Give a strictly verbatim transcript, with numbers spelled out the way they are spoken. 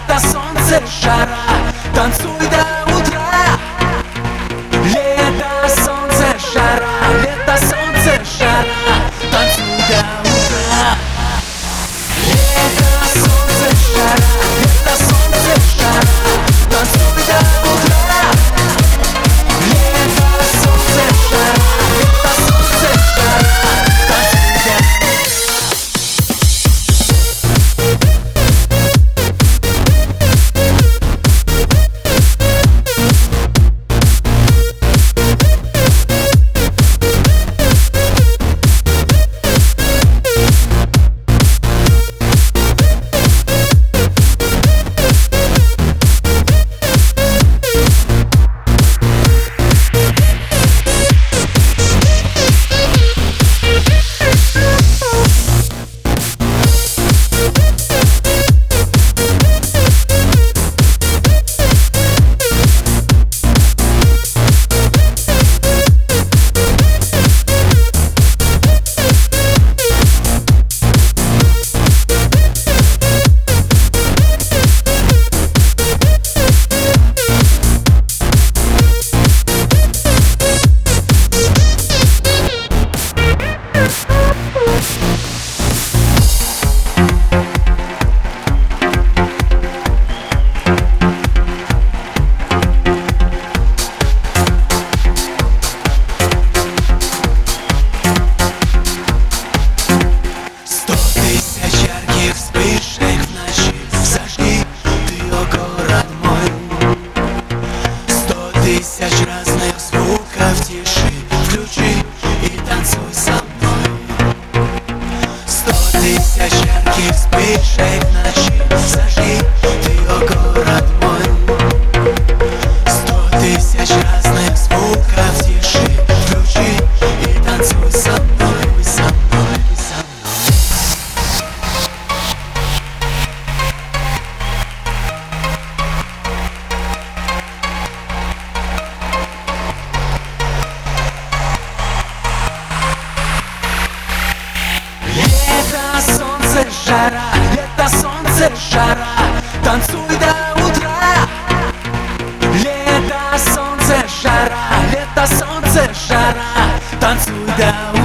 лето, солнце, жара. Танцуй до утра. Лето, солнце, жара. Лето, солнце, жара. Танцуй до утра. Лето, солнце, жара. Лето, солнце, жара. Танцуй до утра. Лето, солнце, жара. Лето, солнце, жара. Танцуй до утра. Тысяч разных звуков тиши. Включи и танцуй со мной. Сто тысяч ярких вспышек в ночи. Зажги ты, о город мой. Сто тысяч разных звуков тиши. Включи и танцуй со мной, со мной, со мной. Лето, солнце, жара. Лето, солнце, жара. Танцуй до утра. Лето, солнце, жара. Лето, солнце, жара. Танцуй до утра.